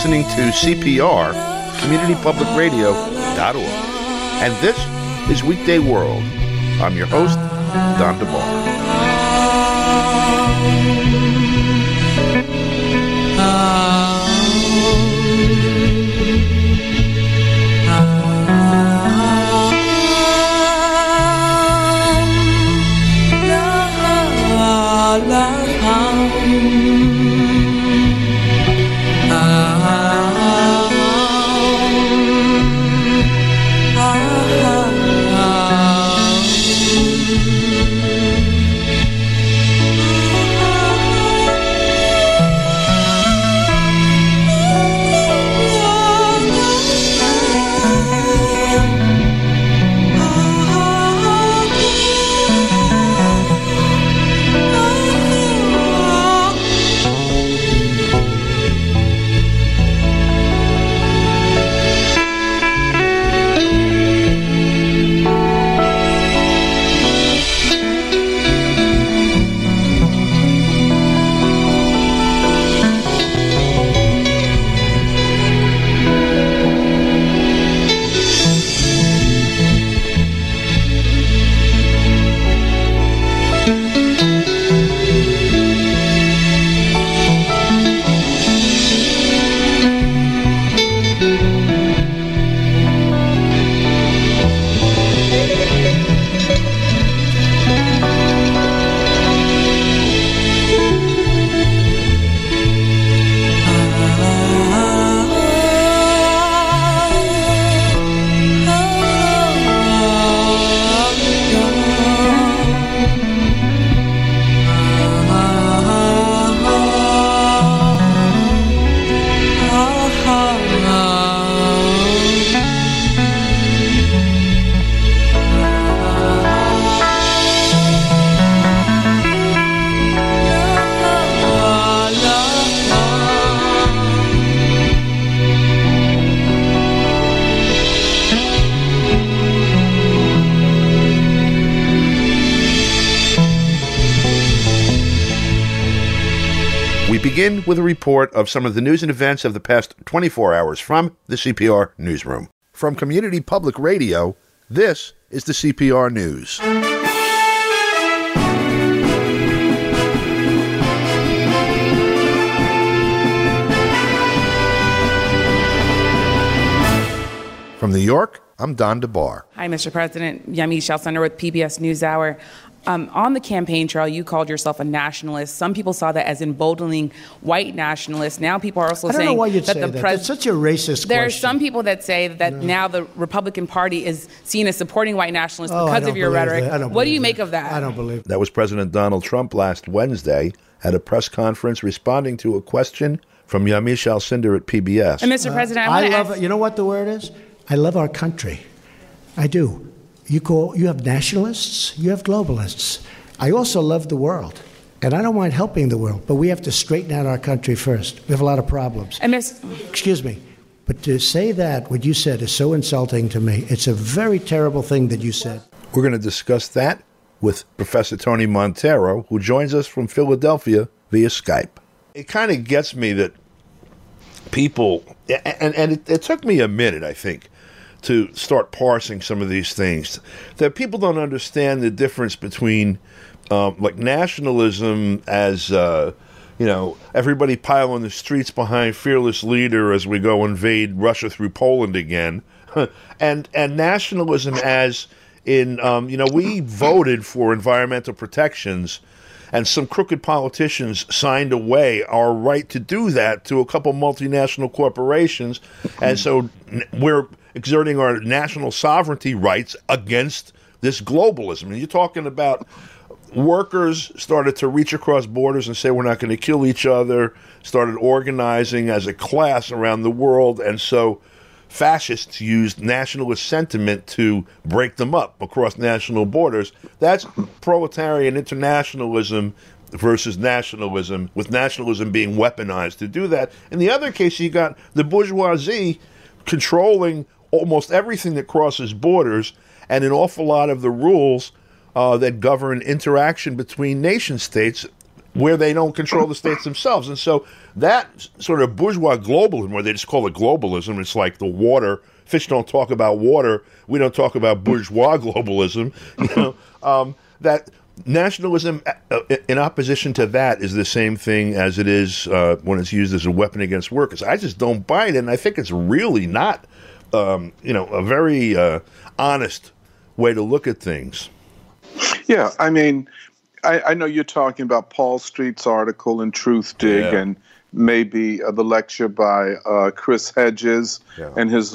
listening to CPR, CommunityPublicRadio.org. And this is Weekday World. I'm your host, Don DeBar. Begin with a report of some of the news and events of the past 24 hours from the CPR Newsroom. From Community Public Radio, this is the CPR News. From New York, I'm Don DeBar. Hi, Mr. President. Yami Shalcender with PBS NewsHour. On the campaign trail, you called yourself a nationalist. Some people saw that as emboldening white nationalists. Now people are also saying that I don't know why you'd say that. That's such a racist There question. are some people that say that now the Republican Party is seen as supporting white nationalists because of your rhetoric. What do you make of that? I don't believe that. That was President Donald Trump last Wednesday at a press conference responding to a question from Yami Shalcender at PBS. And Mr. President, I love it. You know what the word is? I love our country. I do. You have nationalists, you have globalists. I also love the world, and I don't mind helping the world, but we have to straighten out our country first. We have a lot of problems. Excuse me, but to say that, what you said, is so insulting to me. It's a very terrible thing that you said. We're going to discuss that with Professor Tony Montero, who joins us from Philadelphia via Skype. It kind of gets me that people, and it took me a minute, I think, to start parsing some of these things, that people don't understand the difference between like nationalism as, everybody pile on the streets behind fearless leader as we go invade Russia through Poland again, and nationalism as in, we voted for environmental protections and some crooked politicians signed away our right to do that to a couple multinational corporations, and so we're exerting our national sovereignty rights against this globalism. And you're talking about workers started to reach across borders and say we're not going to kill each other, started organizing as a class around the world, and so fascists used nationalist sentiment to break them up across national borders. That's proletarian internationalism versus nationalism, with nationalism being weaponized to do that. In the other case, you got the bourgeoisie controlling almost everything that crosses borders, and an awful lot of the rules that govern interaction between nation states where they don't control the states themselves. And so that sort of bourgeois globalism, where they just call it globalism, it's like the water. Fish don't talk about water. We don't talk about bourgeois globalism. That nationalism in opposition to that is the same thing as it is when it's used as a weapon against workers. I just don't buy it, and I think it's really not, a very honest way to look at things. Yeah, I mean, I know you're talking about Paul Street's article in Truthdig, and maybe the lecture by Chris Hedges and his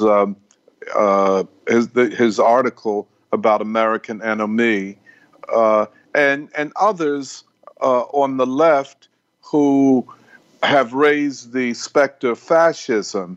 article about American Enemy, and others on the left who have raised the specter of fascism.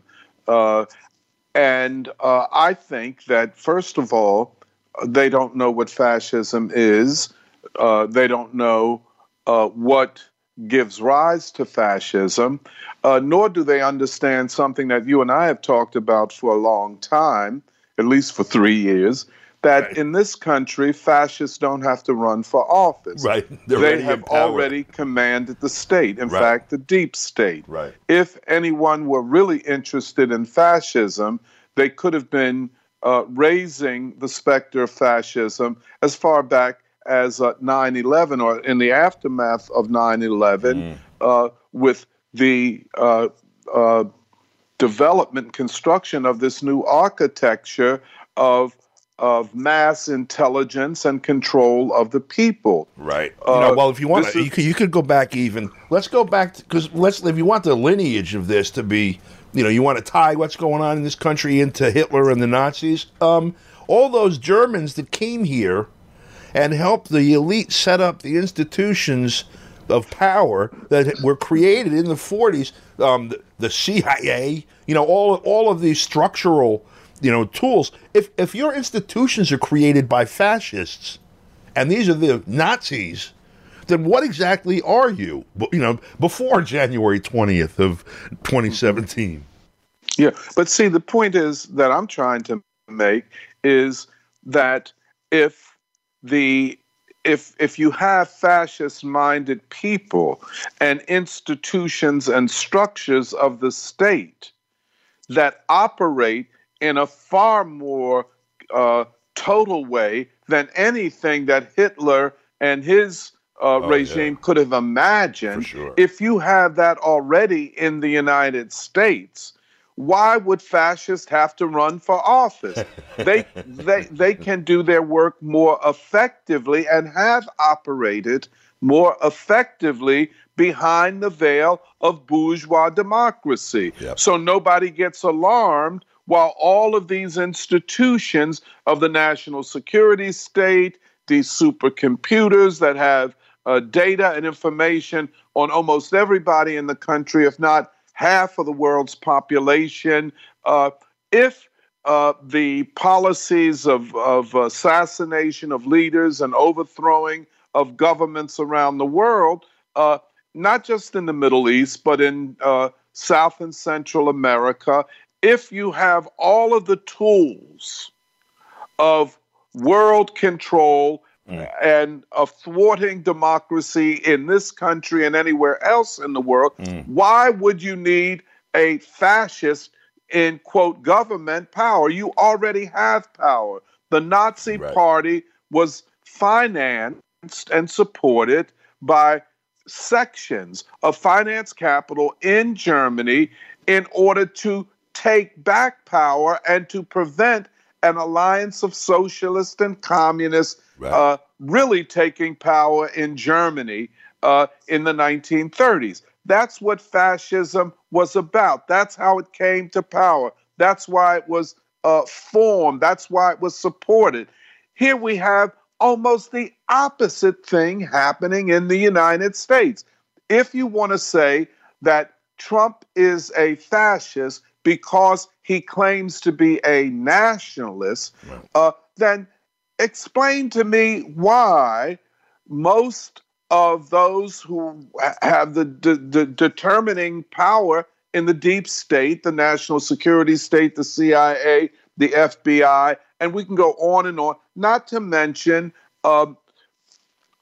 And I think that, first of all, they don't know what fascism is. They don't know what gives rise to fascism, nor do they understand something that you and I have talked about for a long time, at least for 3 years, that in this country, fascists don't have to run for office. Right. They have already commanded the state, in fact, the deep state. Right. If anyone were really interested in fascism, they could have been raising the specter of fascism as far back as 9/11, or in the aftermath of 9/11, with the development and construction of this new architecture of mass intelligence and control of the people. Right. Well, if you want, you could go back even. Let's go back because if you want the lineage of this to be, you want to tie what's going on in this country into Hitler and the Nazis. All those Germans that came here and helped the elite set up the institutions of power that were created in the 40s, the CIA, all of these structural, tools. If your institutions are created by fascists, and these are the Nazis, then what exactly are you, before January 20th of 2017? Yeah, but see, the point is that I'm trying to make is that if you have fascist-minded people and institutions and structures of the state that operate in a far more total way than anything that Hitler and his regime could have imagined, if you have that already in the United States, why would fascists have to run for office? They can do their work more effectively and have operated more effectively behind the veil of bourgeois democracy. So nobody gets alarmed while all of these institutions of the national security state, these supercomputers that have data and information on almost everybody in the country, if not half of the world's population, if the policies of assassination of leaders and overthrowing of governments around the world, not just in the Middle East, but in South and Central America, if you have all of the tools of world control and of thwarting democracy in this country and anywhere else in the world, why would you need a fascist in, quote, government power? You already have power. The Nazi Party was financed and supported by sections of finance capital in Germany in order to take back power and to prevent an alliance of socialists and communists really taking power in Germany in the 1930s. That's what fascism was about. That's how it came to power. That's why it was formed. That's why it was supported. Here we have almost the opposite thing happening in the United States. If you want to say that Trump is a fascist because he claims to be a nationalist, then explain to me why most of those who have the determining power in the deep state, the national security state, the CIA, the FBI, and we can go on and on, not to mention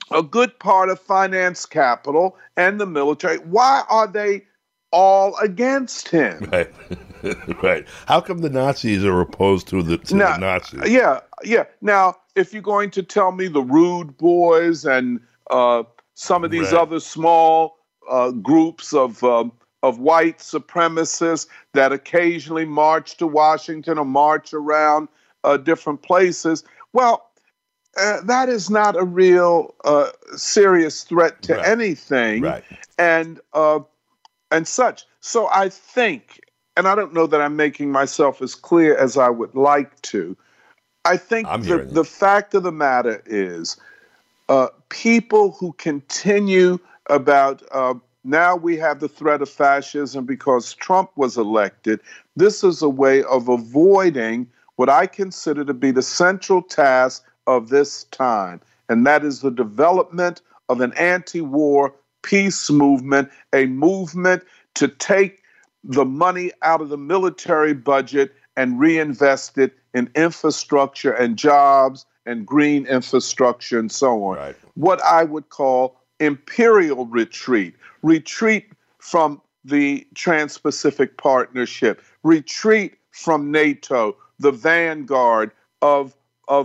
a good part of finance capital and the military. Why are they all against him? Right. Right. How come the Nazis are opposed to the Nazis? Yeah. Now, if you're going to tell me the Rude Boys and some of these other small groups of white supremacists that occasionally march to Washington or march around different places, well, that is not a real serious threat to anything, and such. So I think, and I don't know that I'm making myself as clear as I would like to. I think the fact of the matter is, people who continue about now we have the threat of fascism because Trump was elected. This is a way of avoiding what I consider to be the central task of this time, and that is the development of an anti-war peace movement, a movement to take the money out of the military budget and reinvest it in infrastructure and jobs and green infrastructure and so on. Right. What I would call imperial retreat from the Trans-Pacific Partnership, retreat from NATO, the vanguard of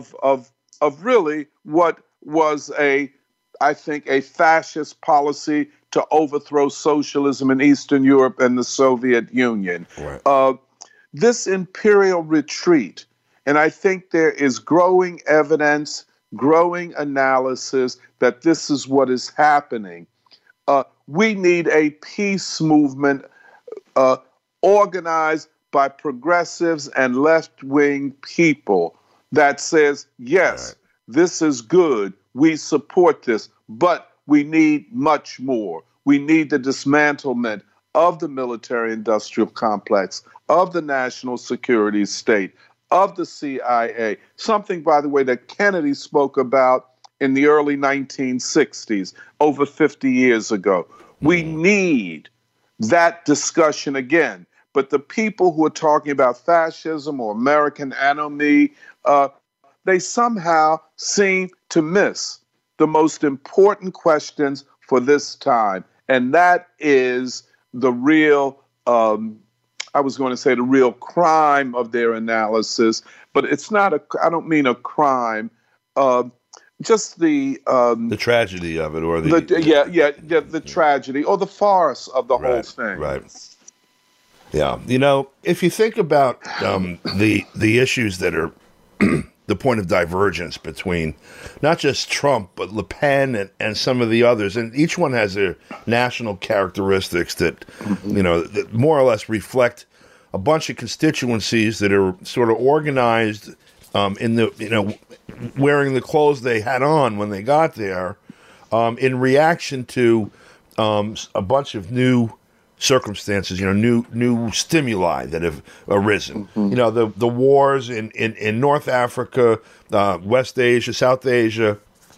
really what was I think a fascist policy to overthrow socialism in Eastern Europe and the Soviet Union. Right. This imperial retreat, and I think there is growing evidence, growing analysis that this is what is happening. We need a peace movement organized by progressives and left-wing people that says, yes, this is good, we support this, but we need much more. We need the dismantlement of the military-industrial complex, of the national security state, of the CIA, something, by the way, that Kennedy spoke about in the early 1960s, over 50 years ago. We need that discussion again. But the people who are talking about fascism or American anomie, they somehow seem to miss the most important questions for this time. And that is the real, I was going to say the real crime of their analysis, but it's not I don't mean a crime, just the tragedy of it, or the tragedy or the farce of the whole thing. Right. Yeah. You know, if you think about the issues that are the point of divergence between not just Trump, but Le Pen and some of the others, and each one has their national characteristics that, you know, that more or less reflect a bunch of constituencies that are sort of organized in the, you know, wearing the clothes they had on when they got there, in reaction to a bunch of new circumstances, you know, new stimuli that have arisen. You know, the wars in North Africa, West Asia, South Asia,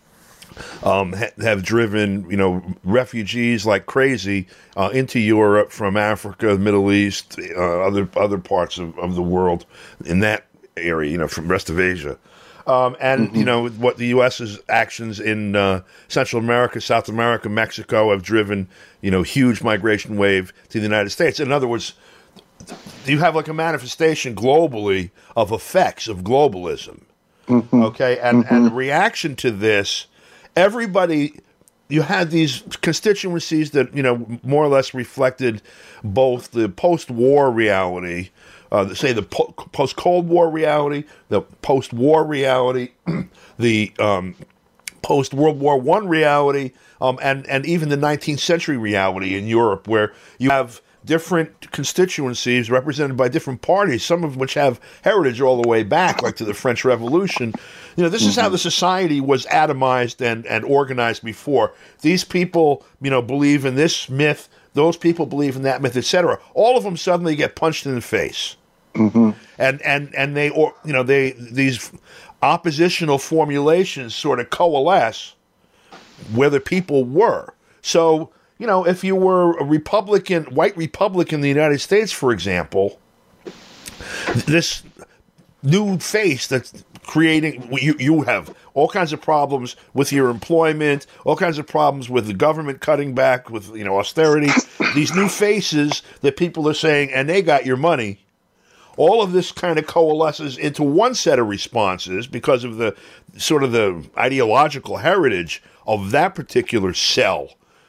have driven, you know, refugees like crazy into Europe from Africa, the Middle East, other parts of the world in that area, you know, from the rest of Asia. And, you know, what the U.S.'s actions in Central America, South America, Mexico have driven, you know, huge migration wave to the United States. In other words, you have like a manifestation globally of effects of globalism. Okay? And reaction to this, everybody, you had these constituencies that, you know, more or less reflected both the post-war reality, say the post-Cold War reality, the post-war reality, the post-World War I reality, and even the 19th century reality in Europe, where you have different constituencies represented by different parties, some of which have heritage all the way back, like to the French Revolution. You know, this is how the society was atomized and organized before. These people, you know, believe in this myth, those people believe in that myth, etc. All of them suddenly get punched in the face. And they, or you know, these oppositional formulations sort of coalesce where the people were. So, you know, if you were a Republican, white Republican in the United States, for example, this new face that's creating. You have all kinds of problems with your employment, all kinds of problems with the government cutting back, with austerity. These new faces that people are saying, and they got your money. All of this kind of coalesces into one set of responses because of the sort of the ideological heritage of that particular cell.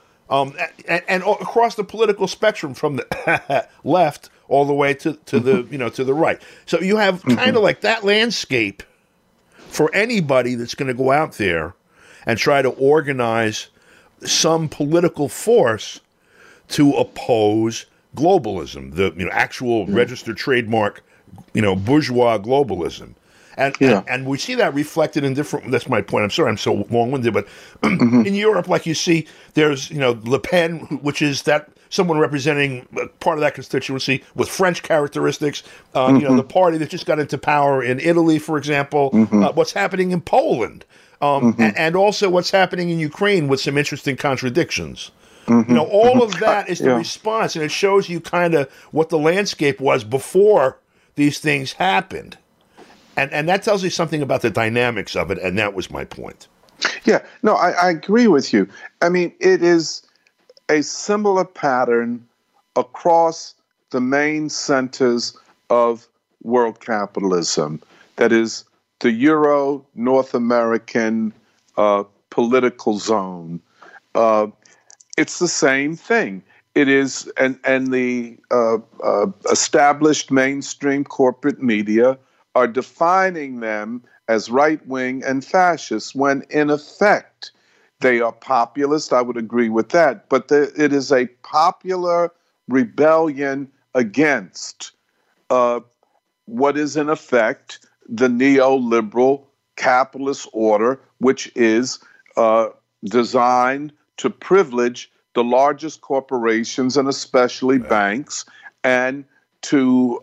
And across the political spectrum, from the left all the way to the to the right. So you have kind of like that landscape for anybody that's going to go out there and try to organize some political force to oppose globalism, the actual registered trademark, bourgeois globalism. And we see that reflected in different. That's my point. I'm sorry, I'm so long-winded, but in Europe, like you see, there's Le Pen, which is that someone representing part of that constituency with French characteristics. The party that just got into power in Italy, for example. What's happening in Poland, and also what's happening in Ukraine with some interesting contradictions. All of that is the response, and it shows you kind of what the landscape was before these things happened. And that tells you something about the dynamics of it, and that was my point. Yeah, no, I agree with you. I mean, it is a similar pattern across the main centers of world capitalism. That is the Euro North American political zone. It's the same thing. It is, and the established mainstream corporate media are defining them as right-wing and fascist, when in effect they are populist. I would agree with that. But it is a popular rebellion against what is in effect the neoliberal capitalist order, which is designed to privilege the largest corporations and especially banks, and to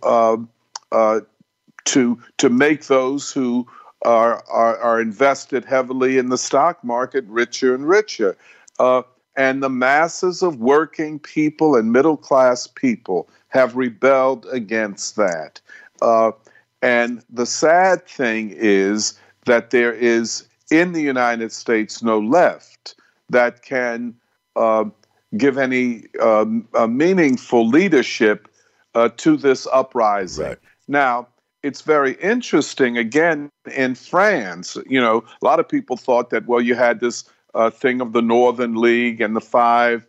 make those who are invested heavily in the stock market richer and richer. And the masses of working people and middle-class people have rebelled against that. And the sad thing is that there is, in the United States, no left that can give any meaningful leadership to this uprising. Right. Now, it's very interesting, again, in France, a lot of people thought that, well, you had this thing of the Northern League and the 5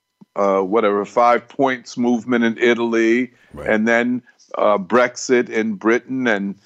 points movement in Italy, right, and then Brexit in Britain and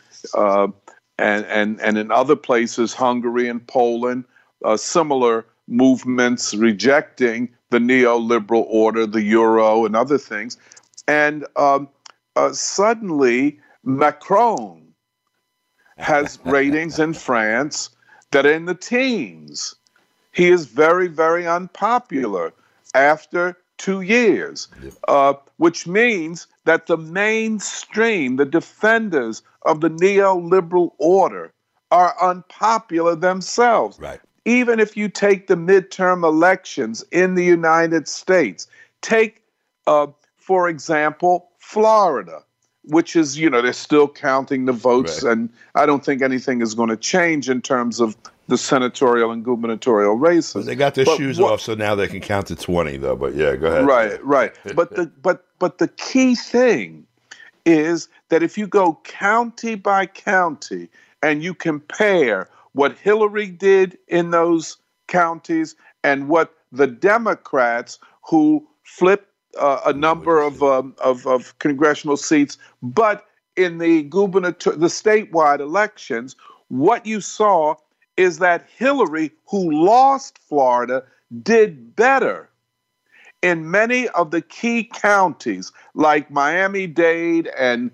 in other places, Hungary and Poland, similar movements rejecting the neoliberal order, the euro, and other things. And suddenly, Macron has ratings in France that are in the teens. He is very, very unpopular after 2 years, which means that the mainstream, the defenders of the neoliberal order, are unpopular themselves. Right. Even if you take the midterm elections in the United States, take, for example, Florida, which is, they're still counting the votes, right, and I don't think anything is going to change in terms of the senatorial and gubernatorial races. Well, they got their shoes off, so now they can count to 20, though. But yeah, go ahead. Right. But the key thing is that if you go county by county and you compare what Hillary did in those counties and what the Democrats, who flipped a number of congressional seats, but in the statewide elections, what you saw is that Hillary, who lost Florida, did better in many of the key counties like Miami-Dade and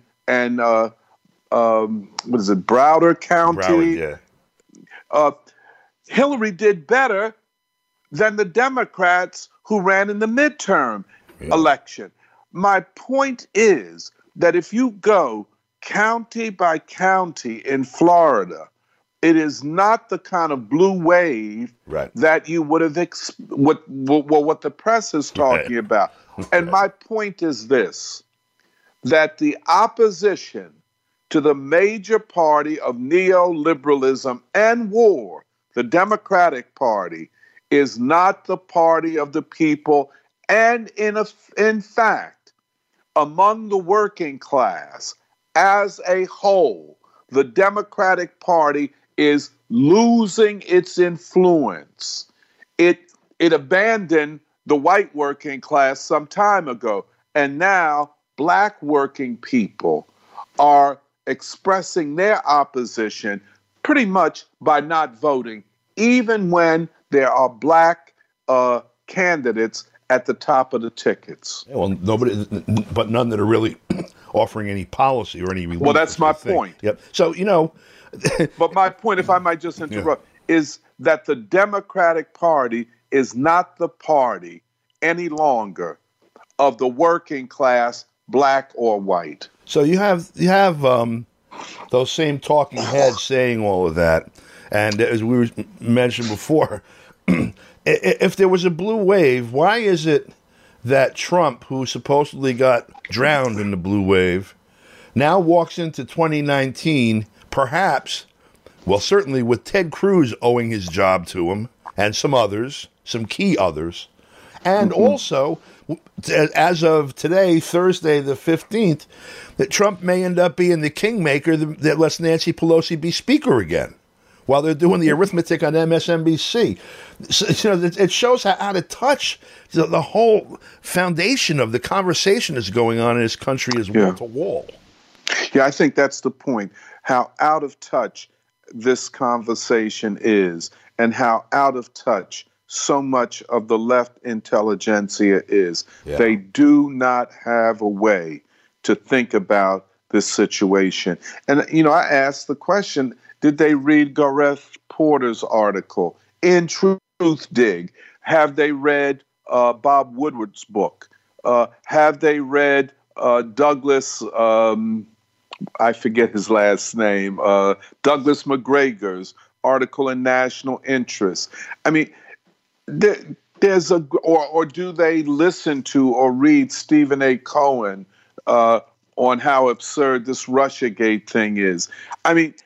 Broward County. Broward, yeah. Hillary did better than the Democrats who ran in the midterm election. My point is that if you go county by county in Florida, it is not the kind of blue wave, right, that you would have what the press is talking about. And my point is this, that the opposition to the major party of neoliberalism and war, the Democratic Party, is not the party of the people, and in fact, among the working class as a whole, the Democratic Party is losing its influence. It abandoned the white working class some time ago, and now black working people are expressing their opposition pretty much by not voting, even when there are black candidates at the top of the tickets. Yeah, well, nobody, but none that are really offering any policy or any relief. Well, that's my point. Yep. So, but my point, if I might just interrupt, is that the Democratic Party is not the party any longer of the working class, black or white. So you have those same talking heads saying all of that, and as we mentioned before, if there was a blue wave, why is it that Trump, who supposedly got drowned in the blue wave, now walks into 2019, perhaps, well, certainly with Ted Cruz owing his job to him, and some others, some key others, and also, as of today, Thursday the 15th, that Trump may end up being the kingmaker that lets Nancy Pelosi be speaker again, while they're doing the arithmetic on MSNBC. So, it shows how out of touch the whole foundation of the conversation is going on in this country is wall to wall. Yeah, I think that's the point, how out of touch this conversation is, and how out of touch so much of the left intelligentsia is. Yeah. They do not have a way to think about this situation. And, I asked the question, did they read Gareth Porter's article in Truth Dig? Have they read Bob Woodward's book? Have they read Douglas, I forget his last name, Douglas McGregor's article in National Interest? I mean, there's or do they listen to or read Stephen A. Cohen on how absurd this Russiagate thing is? I mean,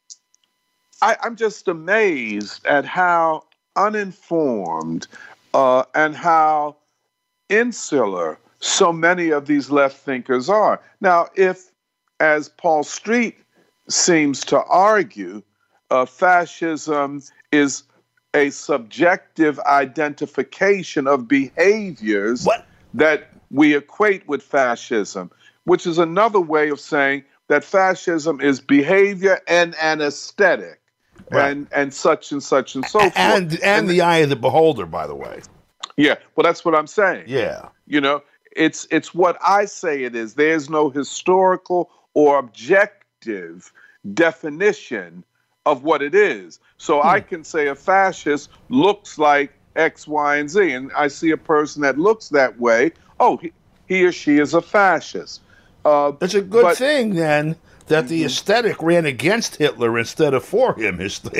I'm just amazed at how uninformed and how insular so many of these left thinkers are. Now, if, as Paul Street seems to argue, fascism is a subjective identification of behaviors that we equate with fascism, which is another way of saying that fascism is behavior and an aesthetic, and such and such and so forth. And the eye of the beholder, by the way. Yeah, well, that's what I'm saying. Yeah. It's what I say it is. There's no historical or objective definition of what it is. So I can say a fascist looks like X, Y, and Z, and I see a person that looks that way. Oh, he or she is a fascist. It's a good thing then that the aesthetic ran against Hitler instead of for him.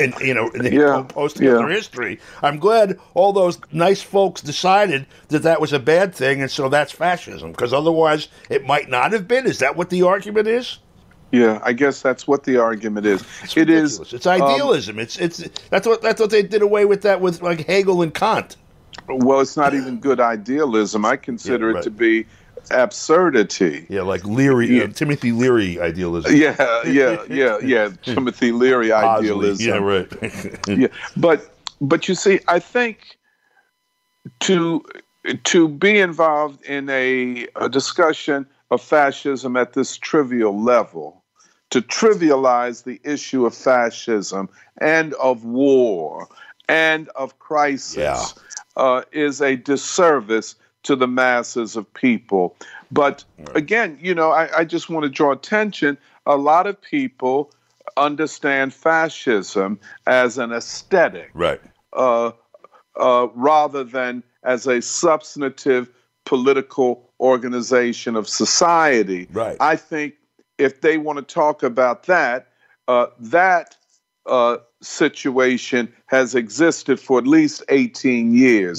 Post-Hitler history. I'm glad all those nice folks decided that was a bad thing, and so that's fascism. Because otherwise, it might not have been. Is that what the argument is? Yeah, I guess that's what the argument is. It is. It's idealism. That's what they did away with that with like Hegel and Kant. Well, it's not even good idealism. I consider it to be absurdity. Yeah, like Leary, Timothy Leary idealism. Yeah. Timothy Leary idealism. Yeah, right. Yeah, but you see, I think to be involved in a discussion of fascism at this trivial level, to trivialize the issue of fascism and of war and of crisis is a disservice to the masses of people. But again, I just want to draw attention. A lot of people understand fascism as an aesthetic, rather than as a substantive political organization of society. Right. I think if they want to talk about that, that situation has existed for at least 18 years.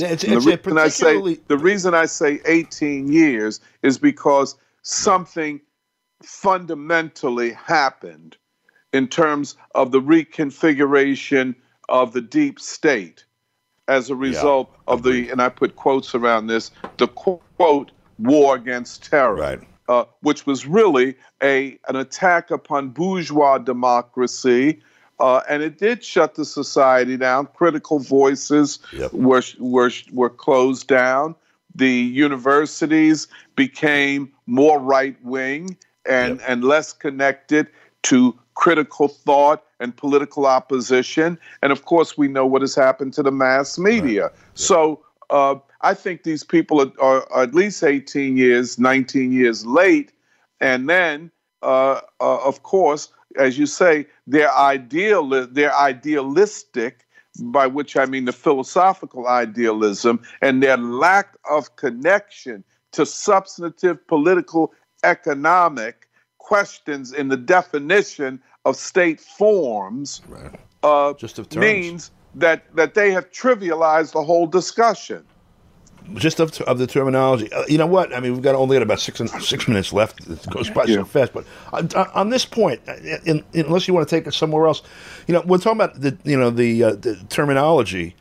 The reason I say 18 years is because something fundamentally happened in terms of the reconfiguration of the deep state as a result of the, and I put quotes around this, the quote, war against terror, which was really an attack upon bourgeois democracy, and it did shut the society down. Critical voices were closed down. The universities became more right-wing and less connected to critical thought and political opposition. And of course, we know what has happened to the mass media. So I think these people are at least 18 years, 19 years late. And then, of course, as you say, they're idealistic, by which I mean the philosophical idealism, and their lack of connection to substantive political, economic questions in the definition of state forms means that they have trivialized the whole discussion. Just of the terminology. You know what? I mean, we've got only about six minutes left. It goes by so fast. But on this point, unless you want to take it somewhere else, we're talking about the terminology.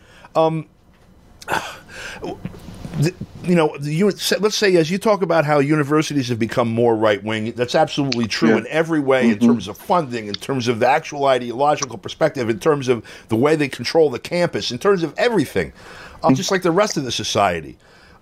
Let's say, as you talk about how universities have become more right-wing, that's absolutely true in every way, in terms of funding, in terms of the actual ideological perspective, in terms of the way they control the campus, in terms of everything, just like the rest of the society.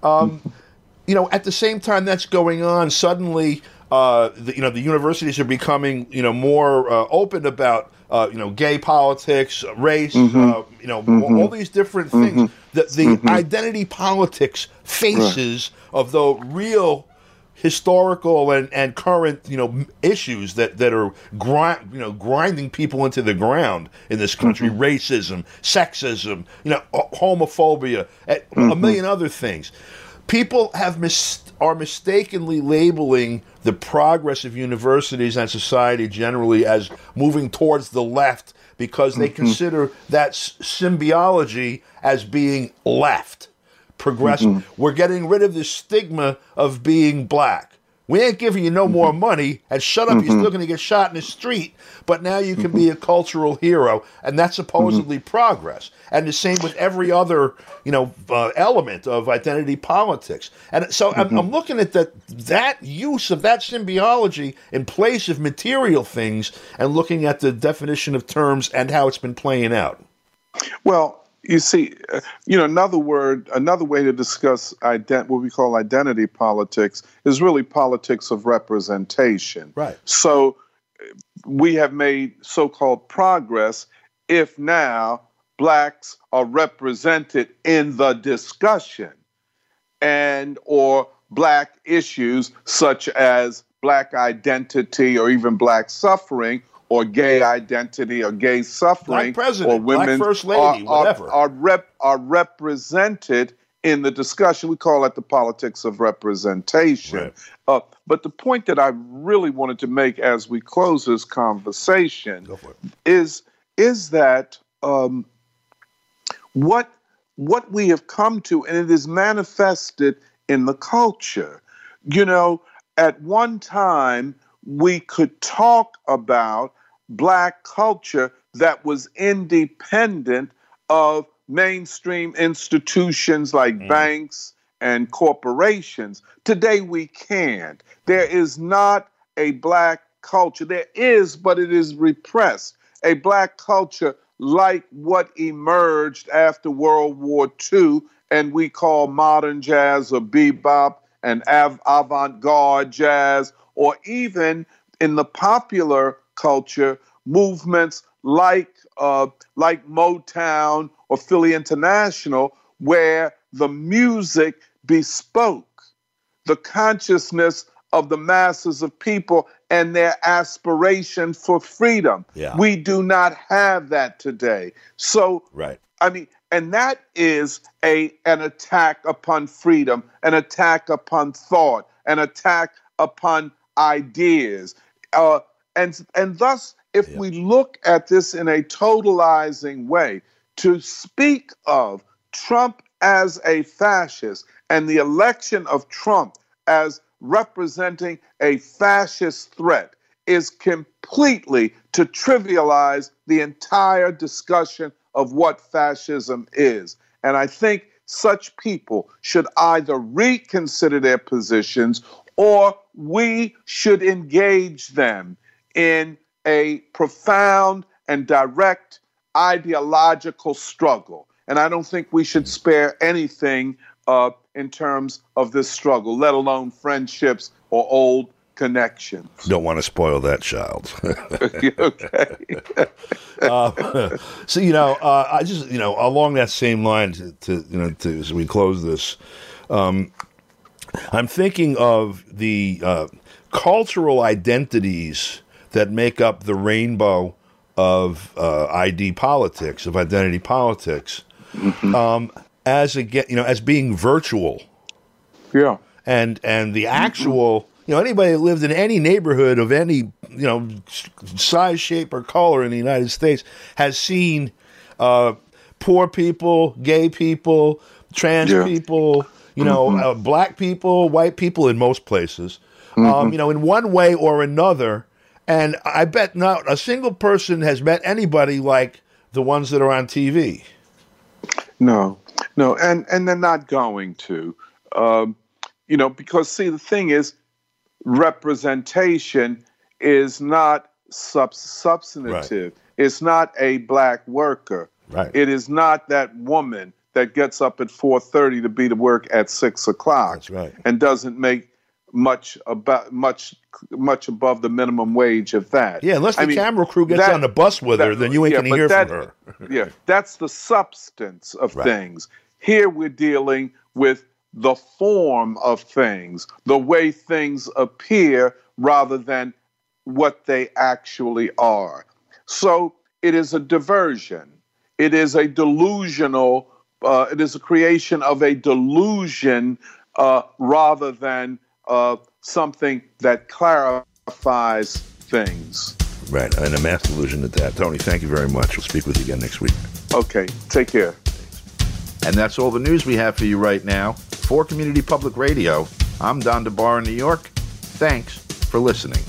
At the same time that's going on, suddenly, the universities are becoming, more open about, gay politics, race, all these different things. The identity politics faces of the real historical and current, issues that are grinding people into the ground in this country: racism, sexism, homophobia, a million other things. People are mistakenly labeling the progress of universities and society generally as moving towards the left because they consider that symbiology as being left, progressive. We're getting rid of the stigma of being black. We ain't giving you no more money, and shut up, you're still going to get shot in the street, but now you can be a cultural hero, and that's supposedly progress. And the same with every other, element of identity politics. And so I'm looking at that use of that symbiology in place of material things and looking at the definition of terms and how it's been playing out. Well, you see, another way to discuss what we call identity politics is really politics of representation. Right. So we have made so-called progress if now blacks are represented in the discussion or black issues such as black identity or even black suffering, or gay identity, or gay suffering, black president, or women, black first lady, whatever, are represented in the discussion. We call that the politics of representation. Right. But the point that I really wanted to make as we close this conversation is that what we have come to, and it is manifested in the culture. At one time we could talk about black culture that was independent of mainstream institutions like banks and corporations. Today we can't. There is not a black culture. There is, but it is repressed. A black culture like what emerged after World War II, and we call modern jazz or bebop and avant-garde jazz, or even in the popular culture, movements like Motown or Philly International, where the music bespoke the consciousness of the masses of people and their aspiration for freedom. Yeah. We do not have that today. So, and that is an attack upon freedom, an attack upon thought, an attack upon ideas. And thus, if we look at this in a totalizing way, to speak of Trump as a fascist and the election of Trump as representing a fascist threat is completely to trivialize the entire discussion of what fascism is. And I think such people should either reconsider their positions or we should engage them in a profound and direct ideological struggle. And I don't think we should spare anything in terms of this struggle, let alone friendships or old connections. Don't want to spoil that child. Okay. So, I just, along that same line to as we close this, I'm thinking of the cultural identities that make up the rainbow of identity politics, as being virtual. Yeah. And the actual, anybody that lived in any neighborhood of any, size, shape, or color in the United States has seen poor people, gay people, trans people, black people, white people in most places, in one way or another. And I bet not a single person has met anybody like the ones that are on TV. No, and they're not going to, because, see, the thing is, representation is not substantive. Right. It's not a black worker. Right. It is not that woman that gets up at 4:30 to be to work at 6 o'clock. That's right. And doesn't make much above the minimum wage of that. Yeah, unless the camera crew gets on the bus with her, then you ain't going to hear from her. Yeah, that's the substance of things. Here we're dealing with the form of things, the way things appear rather than what they actually are. So it is a diversion. It is a delusional, it is a creation of a delusion rather than something that clarifies things. Right, and a mass delusion at that. Tony, thank you very much. We'll speak with you again next week. Okay, take care. And that's all the news we have for you right now. For Community Public Radio, I'm Don DeBar in New York. Thanks for listening.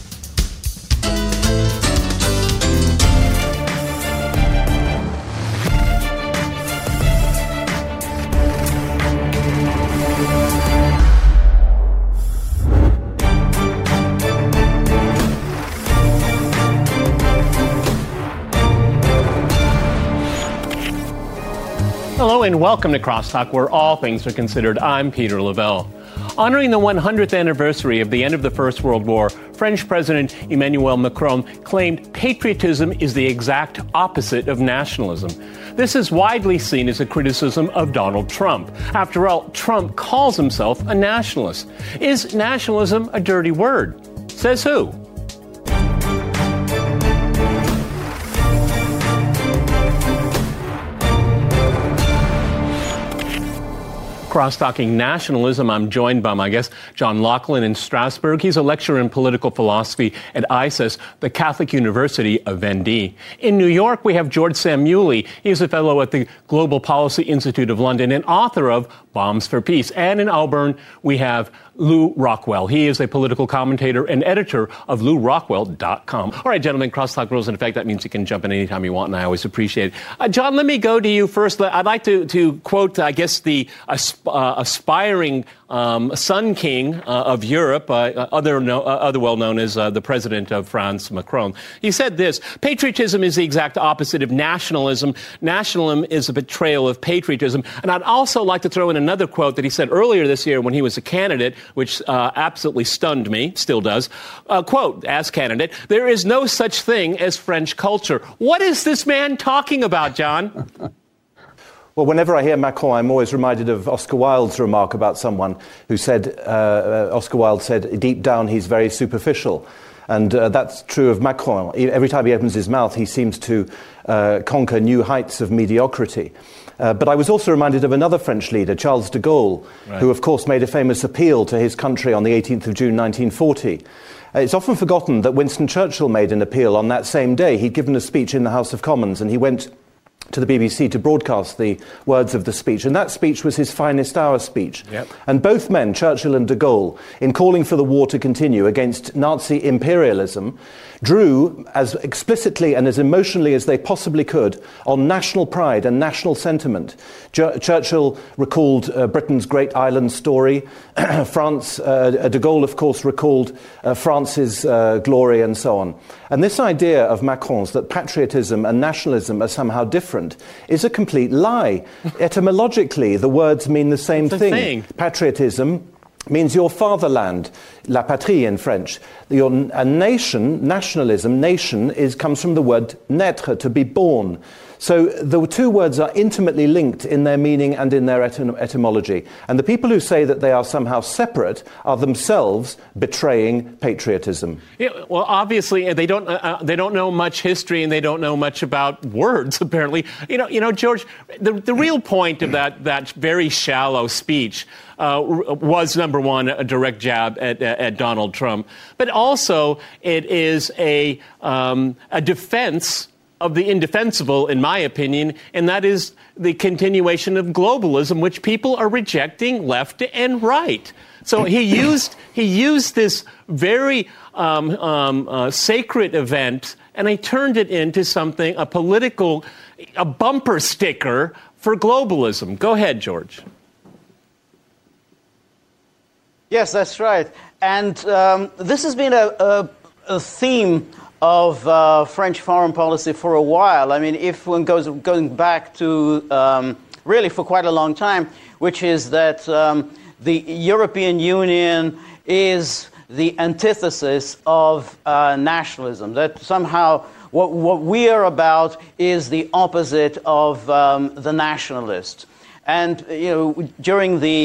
Hello and welcome to Crosstalk, where all things are considered. I'm Peter Lavelle. Honoring the 100th anniversary of the end of the First World War, French President Emmanuel Macron claimed patriotism is the exact opposite of nationalism. This is widely seen as a criticism of Donald Trump. After all, Trump calls himself a nationalist. Is nationalism a dirty word? Says who? Cross-talking nationalism, I'm joined by my guest, John Laughlin in Strasbourg. He's a lecturer in political philosophy at ISIS, the Catholic University of Vendée. In New York, we have George Samueli. He's a fellow at the Global Policy Institute of London and author of Bombs for Peace. And in Auburn, we have Lew Rockwell. He is a political commentator and editor of LewRockwell.com. All right, gentlemen, crosstalk rules in effect. That means you can jump in anytime you want, and I always appreciate it. John, let me go to you first. I'd like to quote, I guess, the aspiring Sun King of Europe, other well known as the President of France, Macron. He said this: patriotism is the exact opposite of nationalism. Nationalism is a betrayal of patriotism. And I'd also like to throw in another quote that he said earlier this year when he was a candidate, which absolutely stunned me, still does. Quote, as candidate, "There is no such thing as French culture." What is this man talking about, John? Well, whenever I hear Macron, I'm always reminded of Oscar Wilde's remark about someone who said, Oscar Wilde said, deep down he's very superficial. And that's true of Macron. Every time he opens his mouth, he seems to conquer new heights of mediocrity. But I was also reminded of another French leader, Charles de Gaulle, who, of course, made a famous appeal to his country on the 18th of June, 1940. It's often forgotten that Winston Churchill made an appeal on that same day. He'd given a speech in the House of Commons, and he went to the BBC to broadcast the words of the speech. And that speech was his finest hour speech. Yep. And both men, Churchill and de Gaulle, in calling for the war to continue against Nazi imperialism, drew as explicitly and as emotionally as they possibly could on national pride and national sentiment. Churchill recalled Britain's great island story. De Gaulle, of course, recalled France's glory and so on. And this idea of Macron's that patriotism and nationalism are somehow different is a complete lie. Etymologically, the words mean the same thing. Patriotism means your fatherland, la patrie in French. A nation, nationalism, nation, comes from the word naître, to be born. So the two words are intimately linked in their meaning and in their etymology. And the people who say that they are somehow separate are themselves betraying patriotism. Yeah, well, obviously, they don't know much history and they don't know much about words, apparently. You know, George, the real point of that very shallow speech was, number one, a direct jab at Donald Trump, but also it is a defense of the indefensible, in my opinion, and that is the continuation of globalism, which people are rejecting left and right. So he used this very sacred event, and he turned it into something, a bumper sticker for globalism. Go ahead, George. Yes, that's right. And this has been a theme of French foreign policy for a while. I mean, if one going back to really for quite a long time, which is that the European Union is the antithesis of nationalism, that somehow what we are about is the opposite of the nationalists. And, during the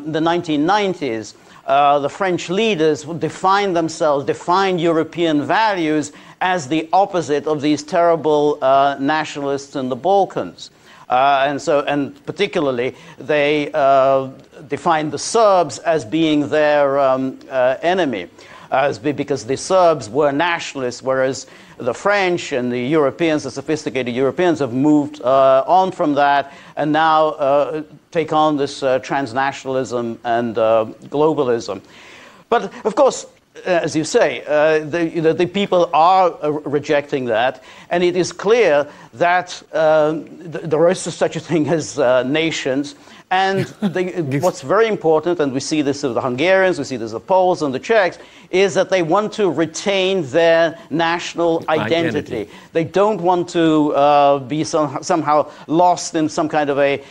1990s, the French leaders defined European values as the opposite of these terrible nationalists in the Balkans. And particularly, they defined the Serbs as being their enemy, because the Serbs were nationalists, whereas the French and the Europeans, the sophisticated Europeans, have moved on from that and now take on this transnationalism and globalism. But, of course, as you say, the people are rejecting that, and it is clear that there is such a thing as nations. And what's very important, and we see this with the Hungarians, we see this with the Poles and the Czechs, is that they want to retain their national identity. They don't want to be somehow lost in some kind of a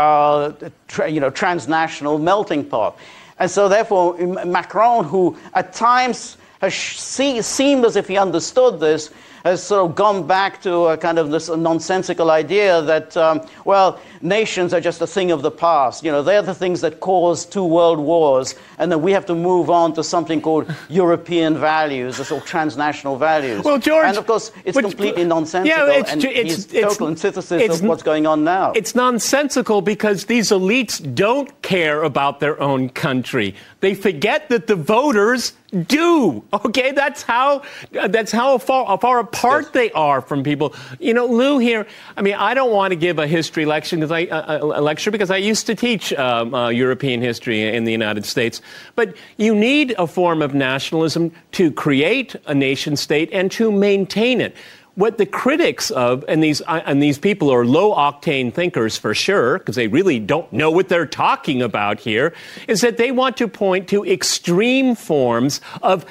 transnational melting pot. And so, therefore, Macron, who at times has seemed as if he understood this, has sort of gone back to a kind of this nonsensical idea that, nations are just a thing of the past. They're the things that caused 2 world wars, and then we have to move on to something called European values, the sort of transnational values. Well, George, and of course, it's completely nonsensical, it's total antithesis of what's going on now. It's nonsensical because these elites don't care about their own country. They forget that the voters do. Okay, that's how far apart they are from people. Lou here. I mean, I don't want to give a history lecture because I used to teach European history in the United States. But you need a form of nationalism to create a nation state and to maintain it. What the critics of, and these people are low-octane thinkers for sure, because they really don't know what they're talking about here, is that they want to point to extreme forms of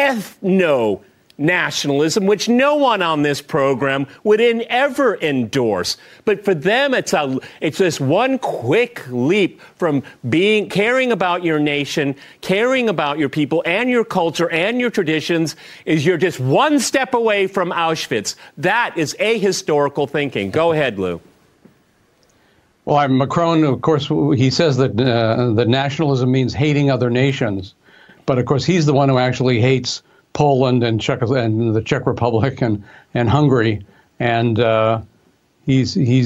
ethno-nationalism, which no one on this program would ever endorse. But for them, it's this one quick leap from caring about your nation, caring about your people and your culture and your traditions, is you're just one step away from Auschwitz. That is ahistorical thinking. Go ahead, Lou. Well, Macron, of course, he says that nationalism means hating other nations. But, of course, he's the one who actually hates Poland and the Czech Republic and Hungary, and he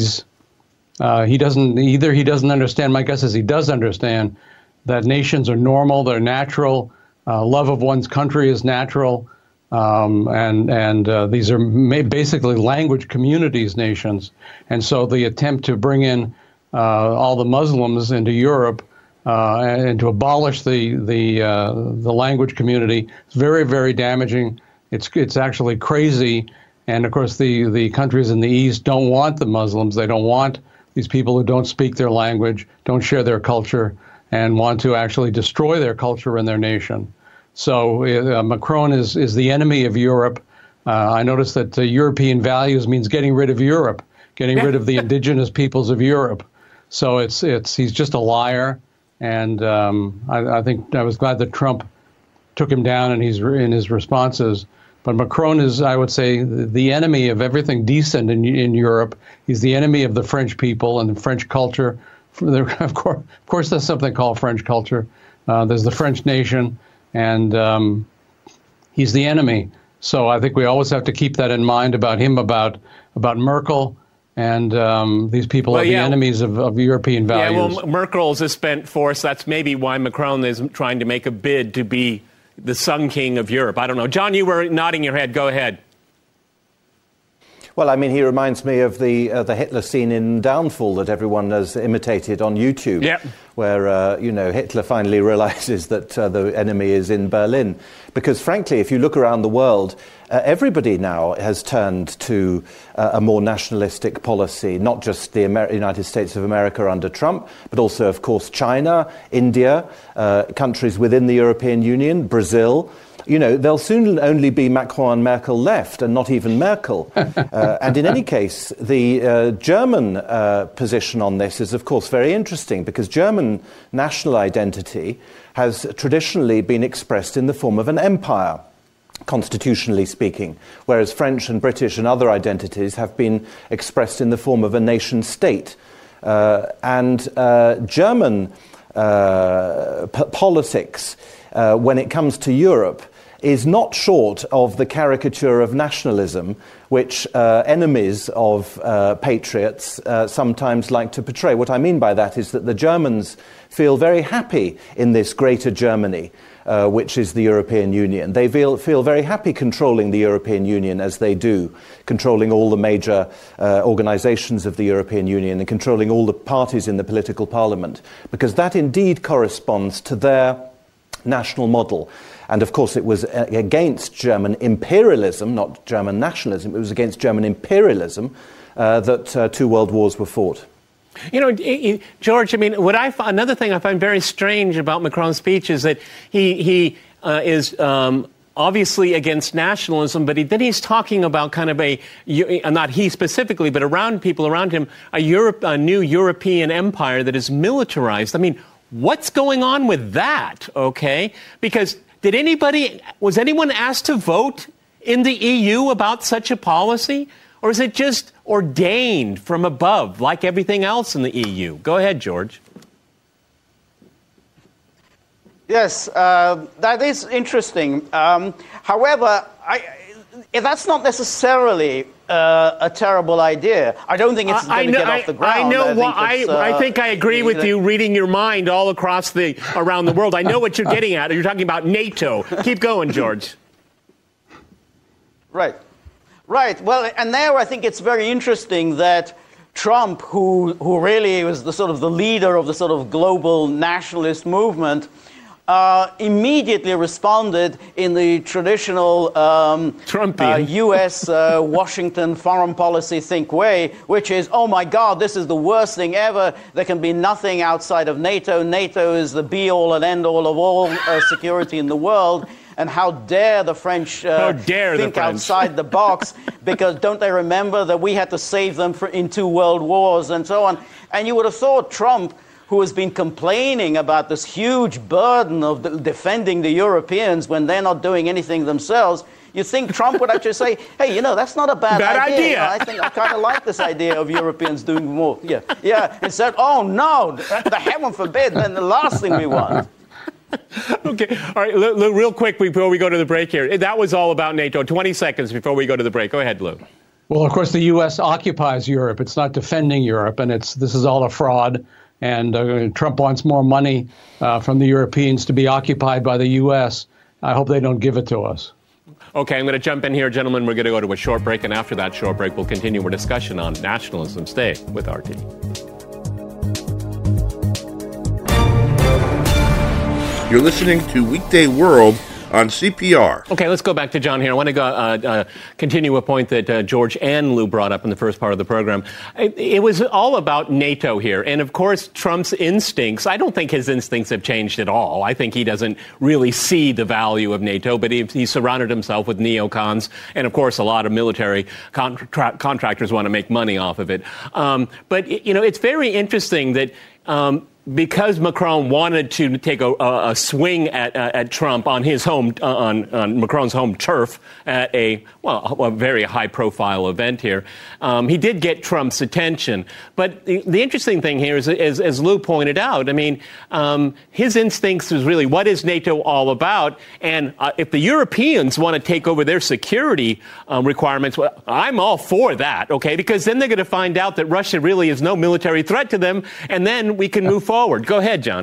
doesn't understand. My guess is he does understand that nations are normal, they're natural. Love of one's country is natural, and these are basically language communities nations. And so the attempt to bring in all the Muslims into Europe and to abolish the language community is very, very damaging. It's actually crazy. And of course, the countries in the East don't want the Muslims. They don't want these people who don't speak their language, don't share their culture, and want to actually destroy their culture and their nation. So Macron is the enemy of Europe. I noticed that European values means getting rid of Europe, getting rid of the indigenous peoples of Europe. So he's just a liar. And I think I was glad that Trump took him down and he's in his responses. But Macron is, I would say, the enemy of everything decent in Europe. He's the enemy of the French people and the French culture. Of course, there's something called French culture. There's the French nation, and he's the enemy. So I think we always have to keep that in mind about him, about Merkel, and these people are the enemies of European values. Yeah, well, Merkel's a spent force. That's maybe why Macron is trying to make a bid to be the Sun King of Europe. I don't know. John, you were nodding your head. Go ahead. Well, I mean, he reminds me of the Hitler scene in Downfall that everyone has imitated on YouTube, where, Hitler finally realizes that the enemy is in Berlin. Because, frankly, if you look around the world, everybody now has turned to a more nationalistic policy, not just the United States of America under Trump, but also, of course, China, India, countries within the European Union, Brazil. There'll soon only be Macron and Merkel left, and not even Merkel. And in any case, the German position on this is, of course, very interesting, because German national identity has traditionally been expressed in the form of an empire, constitutionally speaking, whereas French and British and other identities have been expressed in the form of a nation-state. And German politics, when it comes to Europe, is not short of the caricature of nationalism, which enemies of patriots sometimes like to portray. What I mean by that is that the Germans feel very happy in this greater Germany, which is the European Union. They feel very happy controlling the European Union as they do, controlling all the major organizations of the European Union and controlling all the parties in the political parliament, because that indeed corresponds to their national model. And of course, it was against German imperialism, not German nationalism, it was against German imperialism that 2 world wars were fought. George, I mean, another thing I find very strange about Macron's speech is that he is obviously against nationalism, but then he's talking about kind of not he specifically, but people around him, a new European empire that is militarized. I mean, what's going on with that, okay? Because was anyone asked to vote in the EU about such a policy? Or is it just ordained from above, like everything else in the EU? Go ahead, George. Yes, that is interesting. However, that's not necessarily a terrible idea. I don't think it's going to get off the ground. I think I agree with you reading your mind all across around the world. I know what you're getting at. You're talking about NATO. Keep going, George. Right. Well, and there I think it's very interesting that Trump, who really was the sort of the leader of the sort of global nationalist movement, immediately responded in the traditional U.S. Washington foreign policy think way, which is, oh my God, this is the worst thing ever. There can be nothing outside of NATO. NATO is the be-all and end-all of all security in the world. And how dare the French think outside the box, because don't they remember that we had to save them in 2 world wars and so on. And you would have thought Trump, who has been complaining about this huge burden of defending the Europeans when they're not doing anything themselves, you think Trump would actually say, hey, that's not a bad idea. I think I kind of like this idea of Europeans doing more. Yeah. Instead, oh no, the heaven forbid, then the last thing we want. Okay. All right. Lou, real quick before we go to the break here. That was all about NATO. 20 seconds before we go to the break. Go ahead, Lou. Well, of course, the U.S. occupies Europe. It's not defending Europe, and this is all a fraud. And Trump wants more money from the Europeans to be occupied by the U.S. I hope they don't give it to us. Okay, I'm going to jump in here, gentlemen. We're going to go to a short break, and after that short break, we'll continue our discussion on nationalism. Stay with RT. You're listening to Weekday World on CPR. Okay, let's go back to John here. I want to continue a point that George and Lou brought up in the first part of the program. It was all about NATO here. And, of course, Trump's instincts, I don't think his instincts have changed at all. I think he doesn't really see the value of NATO, but he surrounded himself with neocons. And, of course, a lot of military contractors want to make money off of it. But, it's very interesting that because Macron wanted to take a swing at Trump on his home on Macron's home turf at a very high-profile event here, he did get Trump's attention. But the interesting thing here is, as Lou pointed out, I mean, his instincts was really, what is NATO all about? And if the Europeans want to take over their security requirements, well, I'm all for that, okay? Because then they're going to find out that Russia really is no military threat to them, and then we can move forward. Go ahead, John.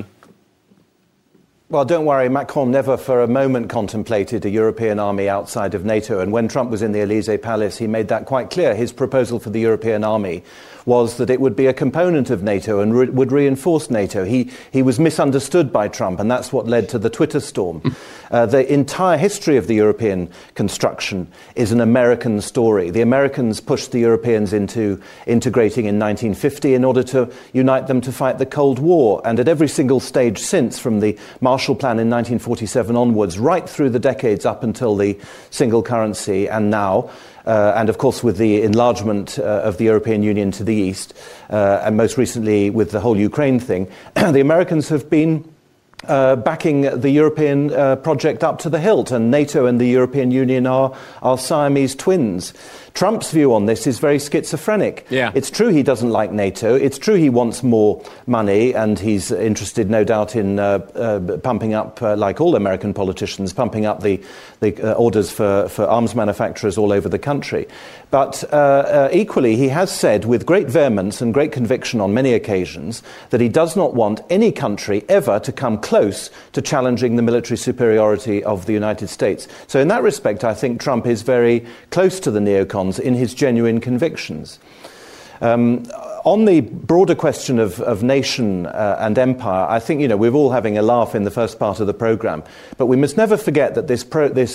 Well, don't worry, Macron never for a moment contemplated a European army outside of NATO. And when Trump was in the Élysée Palace, he made that quite clear. His proposal for the European army was that it would be a component of NATO and would reinforce NATO. He was misunderstood by Trump, and that's what led to the Twitter storm. The entire history of the European construction is an American story. The Americans pushed the Europeans into integrating in 1950 in order to unite them to fight the Cold War. And at every single stage since, from the Marshall Plan in 1947 onwards, right through the decades up until the single currency and now, and of course with the enlargement of the European Union to the east, and most recently with the whole Ukraine thing, the Americans have been backing the European project up to the hilt, and NATO and the European Union are Siamese twins. Trump's view on this is very schizophrenic. Yeah. It's true he doesn't like NATO. It's true he wants more money, and he's interested, no doubt, in pumping up, like all American politicians, pumping up the orders for arms manufacturers all over the country. But equally, he has said with great vehemence and great conviction on many occasions that he does not want any country ever to come close to challenging the military superiority of the United States. So in that respect, I think Trump is very close to the neocons in his genuine convictions. On the broader question of nation and empire, I think, we're all having a laugh in the first part of the program, but we must never forget that this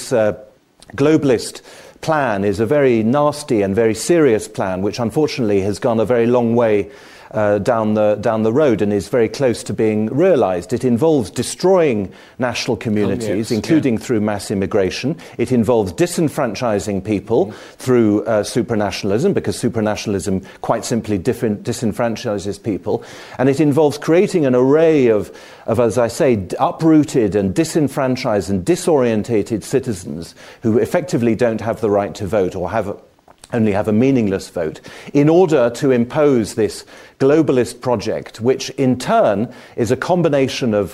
globalist plan is a very nasty and very serious plan, which unfortunately has gone a very long way down the road and is very close to being realized. It involves destroying national communities, including through mass immigration. It involves disenfranchising people through supranationalism, because supranationalism quite simply disenfranchises people. And it involves creating an array of, as I say, uprooted and disenfranchised and disorientated citizens who effectively don't have the right to vote or only have a meaningless vote, in order to impose this globalist project, which in turn is a combination of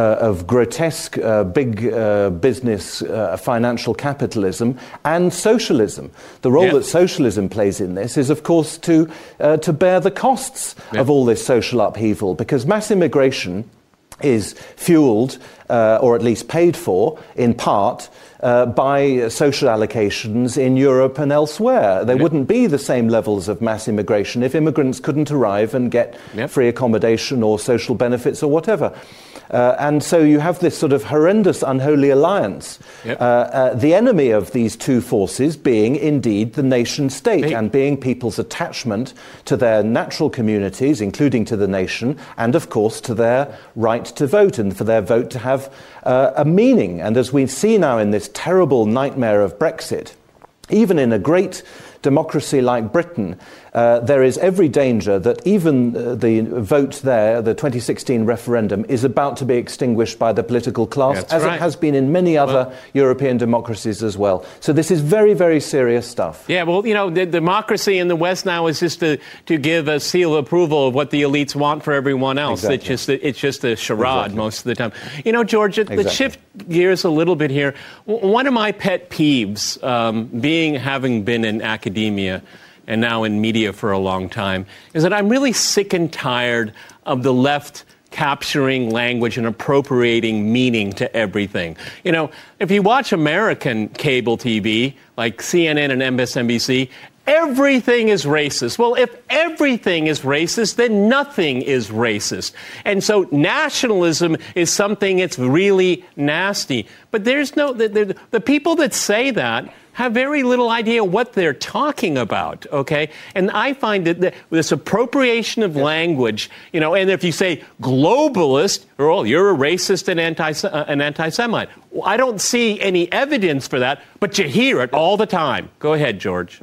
grotesque big business financial capitalism and socialism. The role that socialism plays in this is, of course, to bear the costs of all this social upheaval, because mass immigration is fueled, or at least paid for, in part, by social allocations in Europe and elsewhere. There wouldn't be the same levels of mass immigration if immigrants couldn't arrive and get free accommodation or social benefits or whatever. And so you have this sort of horrendous unholy alliance. The enemy of these two forces being indeed the nation state and being people's attachment to their natural communities, including to the nation, and of course to their right to vote and for their vote to have a meaning. And as we see now in this terrible nightmare of Brexit, even in a great democracy like Britain, there is every danger that even the vote there, the 2016 referendum, is about to be extinguished by the political class, it has been in many other European democracies as well. So this is very, very serious stuff. Yeah, well, the democracy in the West now is just to give a seal of approval of what the elites want for everyone else. Exactly. It's just a charade most of the time. George, let's shift gears a little bit here. One of my pet peeves, having been in academia and now in media for a long time, is that I'm really sick and tired of the left capturing language and appropriating meaning to everything. You know, if you watch American cable TV, like CNN and MSNBC, everything is racist. Well, if everything is racist, then nothing is racist. And so nationalism is something that's really nasty. But there's no, the people that say that have very little idea what they're talking about, okay? And I find that this appropriation of language, you know, and if you say globalist, oh, you're a racist and an anti-Semite. Well, I don't see any evidence for that, but you hear it all the time. Go ahead, George.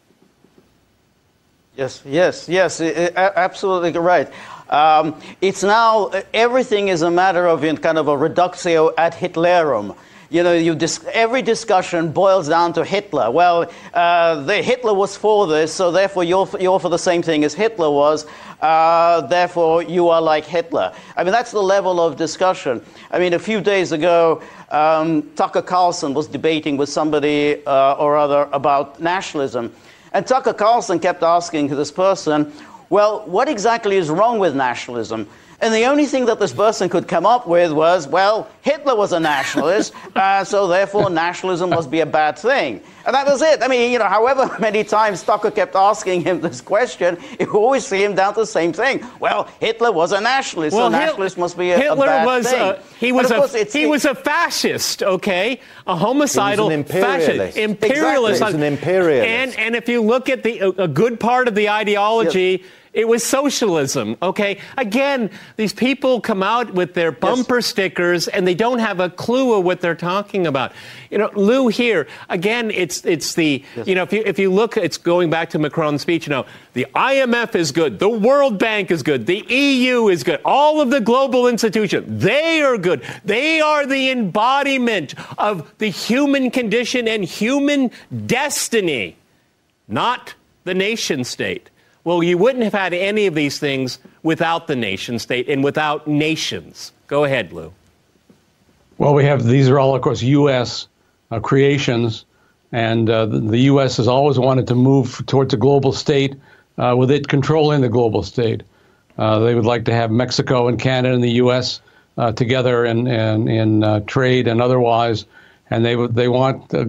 Yes, absolutely right. It's now, everything is a matter of kind of a reductio ad Hitlerum. You know, every discussion boils down to Hitler. Well, Hitler was for this, so therefore you're for the same thing as Hitler was. Therefore, you are like Hitler. I mean, that's the level of discussion. I mean, a few days ago, Tucker Carlson was debating with somebody or other about nationalism. And Tucker Carlson kept asking this person, well, what exactly is wrong with nationalism? And the only thing that this person could come up with was, well, Hitler was a nationalist, so therefore nationalism must be a bad thing. And that was it. I mean, you know, however many times Tucker kept asking him this question, it always came down to the same thing. Well, Hitler was a nationalist, so nationalist must be a bad thing. He was a fascist, okay? A homicidal fascist. Imperialist. Exactly. He was an imperialist. And if you look at a good part of the ideology, yes, it was socialism, okay? Again, these people come out with their bumper stickers and they don't have a clue of what they're talking about. You know, Lou, here, again, it's the, you know, if you look, it's going back to Macron's speech, you know, the IMF is good, the World Bank is good, the EU is good, all of the global institutions, they are good. They are the embodiment of the human condition and human destiny, not the nation state. Well, you wouldn't have had any of these things without the nation state and without nations. Go ahead, Lou. Well, these are all, of course, U.S. creations, and the U.S. has always wanted to move towards a global state with it controlling the global state. They would like to have Mexico and Canada and the U.S. Together in trade and otherwise, and they want a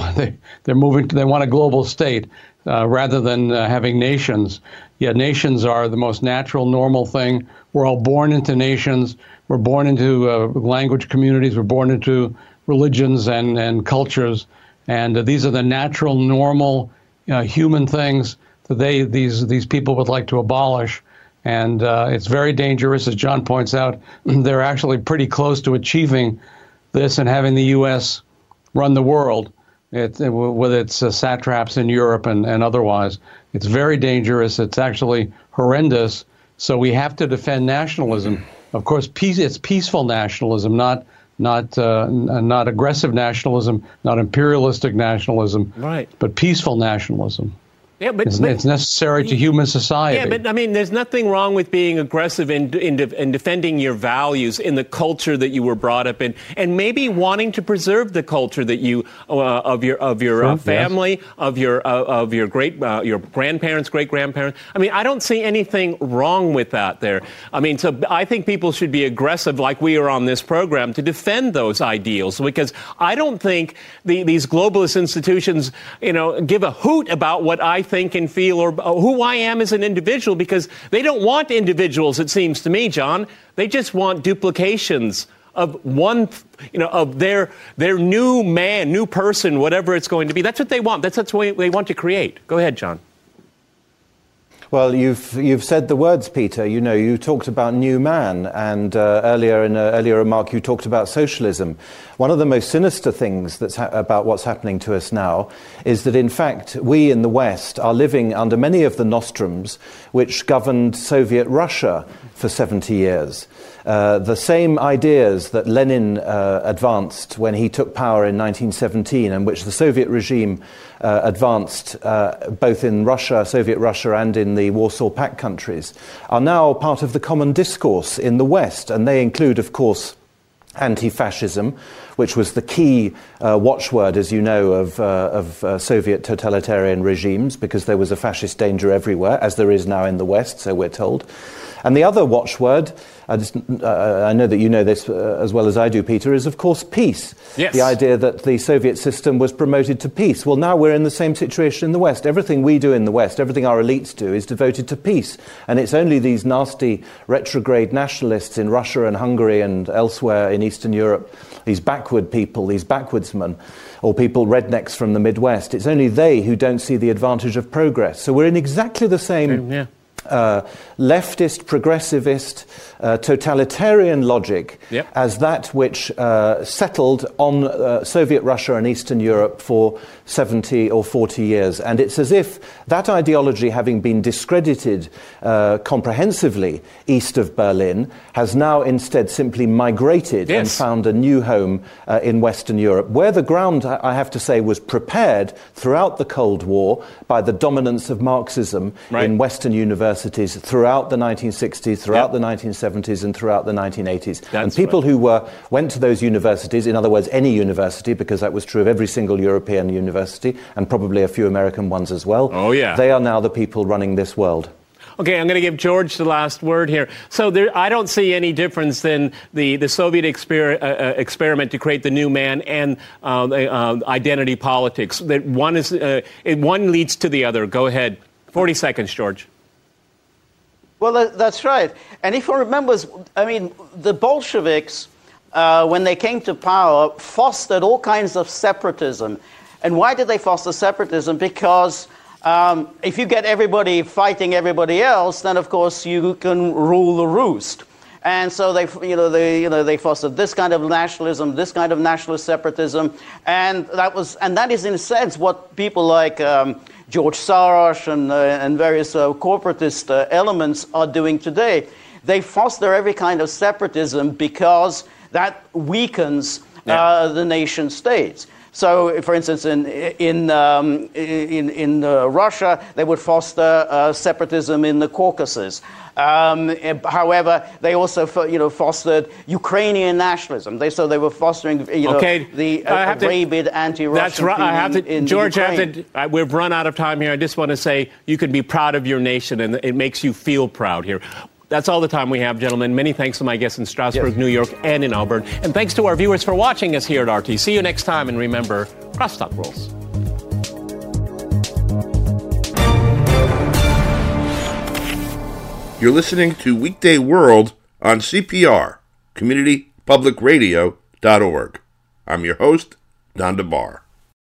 global state. Rather than having nations. Yeah, nations are the most natural, normal thing. We're all born into nations. We're born into language communities. We're born into religions and cultures. And these are the natural, normal human things that these people would like to abolish. And it's very dangerous, as John points out. They're actually pretty close to achieving this and having the U.S. run the world. With its satraps in Europe and otherwise. It's very dangerous. It's actually horrendous. So we have to defend nationalism. Of course, it's peaceful nationalism, not aggressive nationalism, not imperialistic nationalism, right? But peaceful nationalism. Yeah, but it's necessary to human society. Yeah, but I mean, there's nothing wrong with being aggressive in defending your values in the culture that you were brought up in, and maybe wanting to preserve the culture that you of your family, yes, of your grandparents, great grandparents. I mean, I don't see anything wrong with that there. I mean, so I think people should be aggressive, like we are on this program, to defend those ideals, because I don't think these globalist institutions, you know, give a hoot about what I think and feel or who I am as an individual, because they don't want individuals, it seems to me, John. They just want duplications of one, you know, of their new man, new person, whatever it's going to be. That's what they want. That's what they want to create. Go ahead, John. Well, you've said the words, Peter. You know, you talked about new man, and earlier in an earlier remark you talked about socialism. One of the most sinister things about what's happening to us now is that, in fact, we in the West are living under many of the nostrums which governed Soviet Russia for 70 years. The same ideas that Lenin advanced when he took power in 1917, and which the Soviet regime advanced both in Russia, Soviet Russia, and in the Warsaw Pact countries, are now part of the common discourse in the West. And they include, of course, anti-fascism, which was the key watchword, as you know, of Soviet totalitarian regimes, because there was a fascist danger everywhere, as there is now in the West, so we're told. And the other watchword, I know that you know this as well as I do, Peter, is of course peace. Yes. The idea that the Soviet system was promoted to peace. Well, now we're in the same situation in the West. Everything we do in the West, everything our elites do, is devoted to peace. And it's only these nasty retrograde nationalists in Russia and Hungary and elsewhere in Eastern Europe, these backward people, these backwoodsmen, or people, rednecks from the Midwest, it's only they who don't see the advantage of progress. So we're in exactly the same leftist, progressivist, totalitarian logic as that which settled on Soviet Russia and Eastern Europe for 70 or 40 years. And it's as if that ideology, having been discredited comprehensively east of Berlin, has now instead simply migrated and found a new home in Western Europe, where the ground, I have to say, was prepared throughout the Cold War by the dominance of Marxism in Western universities throughout the 1960s, throughout the 1970s, and throughout the 1980s. And people who went to those universities, in other words, any university, because that was true of every single European university, and probably a few American ones as well, they are now the people running this world. Okay, I'm going to give George the last word here. So I don't see any difference in the Soviet experiment to create the new man and identity politics. That one leads to the other. Go ahead. 40 seconds, George. Well, that's right. And if one remembers, I mean, the Bolsheviks, when they came to power, fostered all kinds of separatism. And why did they foster separatism? Because if you get everybody fighting everybody else, then of course you can rule the roost. And so they fostered this kind of nationalism, this kind of nationalist separatism, and that is in a sense what people like George Soros and various corporatist elements are doing today. They foster every kind of separatism because that weakens the nation states. So, for instance, in Russia, they would foster separatism in the Caucasus. However, they also fostered Ukrainian nationalism. They were fostering the rabid anti-Russian. That's right. George, we've run out of time here. I just want to say you can be proud of your nation, and it makes you feel proud here. That's all the time we have, gentlemen. Many thanks to my guests in Strasbourg, New York, and in Auburn. And thanks to our viewers for watching us here at RT. See you next time, and remember, crosstalk rules. You're listening to Weekday World on CPR, CommunityPublicRadio.org. I'm your host, Don DeBar.